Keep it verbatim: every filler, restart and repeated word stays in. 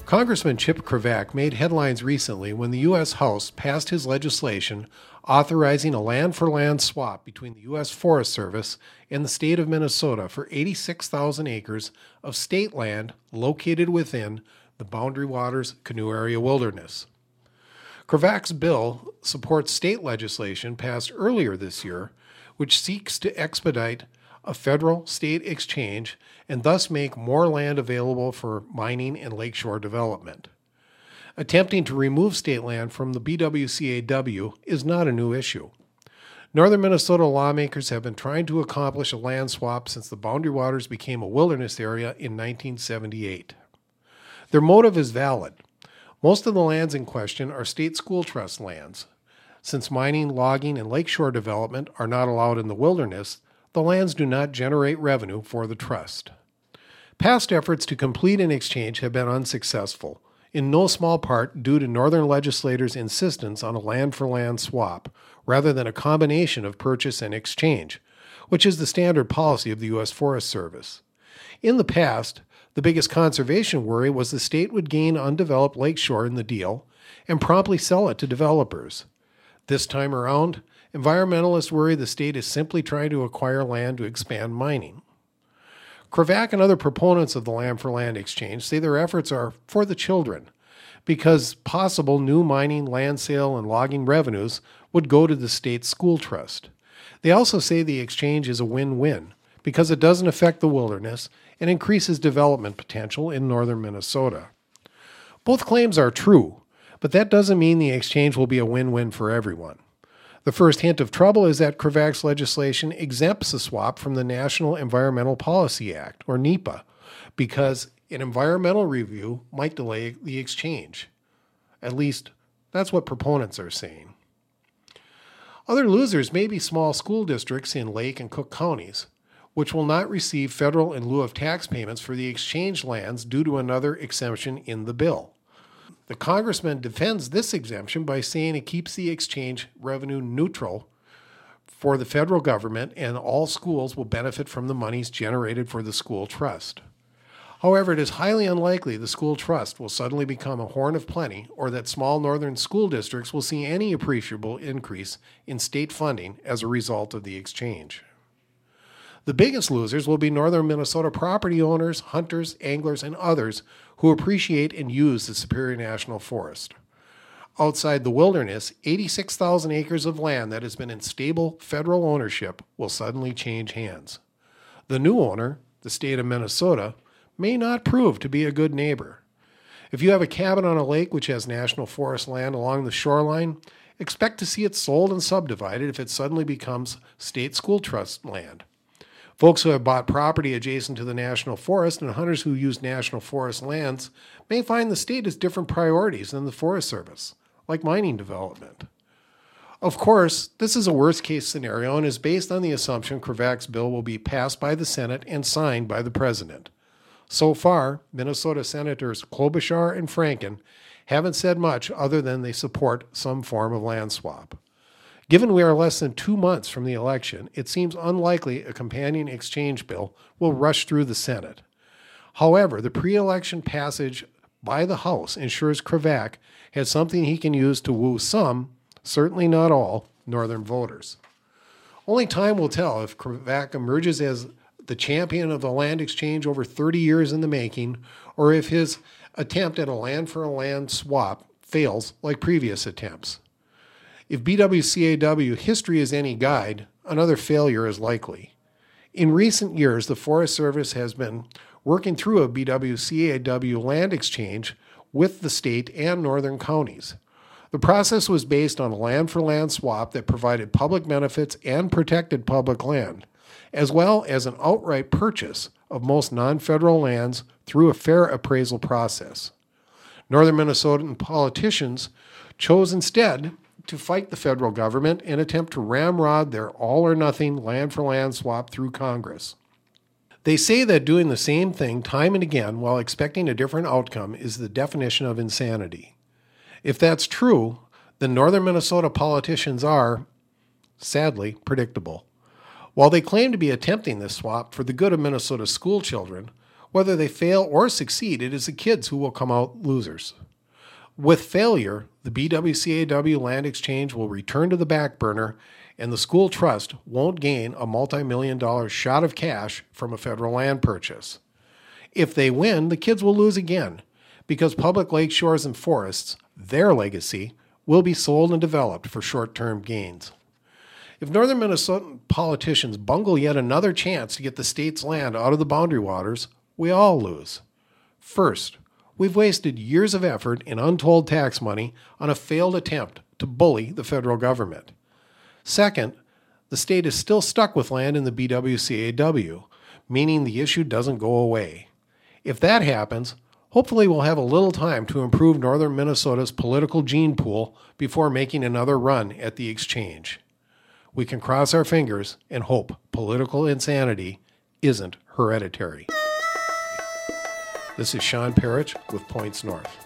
Congressman Chip Kravac made headlines recently when the U S House passed his legislation authorizing a land-for-land swap between the U S Forest Service and the state of Minnesota for eighty-six thousand acres of state land located within the Boundary Waters Canoe Area Wilderness. Kravac's bill supports state legislation passed earlier this year, which seeks to expedite a federal-state exchange and thus make more land available for mining and lakeshore development. Attempting to remove state land from the B W C A W is not a new issue. Northern Minnesota lawmakers have been trying to accomplish a land swap since the Boundary Waters became a wilderness area in nineteen seventy-eight. Their motive is valid. Most of the lands in question are state school trust lands. Since mining, logging, and lakeshore development are not allowed in the wilderness, the lands do not generate revenue for the trust. Past efforts to complete an exchange have been unsuccessful, in no small part due to Northern legislators' insistence on a land-for-land swap, rather than a combination of purchase and exchange, which is the standard policy of the U S Forest Service. In the past, the biggest conservation worry was the state would gain undeveloped lakeshore in the deal and promptly sell it to developers. This time around, environmentalists worry the state is simply trying to acquire land to expand mining. Kravac and other proponents of the land-for-land exchange say their efforts are for the children, because possible new mining, land sale, and logging revenues would go to the state's school trust. They also say the exchange is a win-win, because it doesn't affect the wilderness and increases development potential in northern Minnesota. Both claims are true, but that doesn't mean the exchange will be a win-win for everyone. The first hint of trouble is that Kravac's legislation exempts the swap from the National Environmental Policy Act, or NEPA, because an environmental review might delay the exchange. At least, that's what proponents are saying. Other losers may be small school districts in Lake and Cook counties, which will not receive federal in lieu of tax payments for the exchange lands due to another exemption in the bill. The congressman defends this exemption by saying it keeps the exchange revenue neutral for the federal government and all schools will benefit from the monies generated for the school trust. However, it is highly unlikely the school trust will suddenly become a horn of plenty or that small northern school districts will see any appreciable increase in state funding as a result of the exchange. The biggest losers will be northern Minnesota property owners, hunters, anglers, and others who appreciate and use the Superior National Forest. Outside the wilderness, eighty-six thousand acres of land that has been in stable federal ownership will suddenly change hands. The new owner, the state of Minnesota, may not prove to be a good neighbor. If you have a cabin on a lake which has national forest land along the shoreline, expect to see it sold and subdivided if it suddenly becomes state school trust land. Folks who have bought property adjacent to the national forest and hunters who use national forest lands may find the state has different priorities than the Forest Service, like mining development. Of course, this is a worst-case scenario and is based on the assumption Kravac's bill will be passed by the Senate and signed by the President. So far, Minnesota Senators Klobuchar and Franken haven't said much other than they support some form of land swap. Given we are less than two months from the election, it seems unlikely a companion exchange bill will rush through the Senate. However, the pre-election passage by the House ensures Kravac has something he can use to woo some, certainly not all, northern voters. Only time will tell if Kravac emerges as the champion of the land exchange over thirty years in the making, or if his attempt at a land-for-land swap fails like previous attempts. If B W C A W history is any guide, another failure is likely. In recent years, the Forest Service has been working through a B W C A W land exchange with the state and northern counties. The process was based on a land-for-land swap that provided public benefits and protected public land, as well as an outright purchase of most non-federal lands through a fair appraisal process. Northern Minnesotan politicians chose instead to fight the federal government and attempt to ramrod their all-or-nothing land-for-land swap through Congress. They say that doing the same thing time and again while expecting a different outcome is the definition of insanity. If that's true, then northern Minnesota politicians are, sadly, predictable. While they claim to be attempting this swap for the good of Minnesota school children, Whether they fail or succeed, it is the kids who will come out losers. With failure, the B W C A W land exchange will return to the back burner, and the school trust won't gain a multi-million dollar shot of cash from a federal land purchase. If they win, the kids will lose again, because public lake shores and forests, their legacy, will be sold and developed for short-term gains. If northern Minnesotan politicians bungle yet another chance to get the state's land out of the boundary waters, we all lose. First, we've wasted years of effort and untold tax money on a failed attempt to bully the federal government. Second, the state is still stuck with land in the B W C A W, meaning the issue doesn't go away. If that happens, hopefully we'll have a little time to improve northern Minnesota's political gene pool before making another run at the exchange. We can cross our fingers and hope political insanity isn't hereditary. This is Sean Parrish with Points North.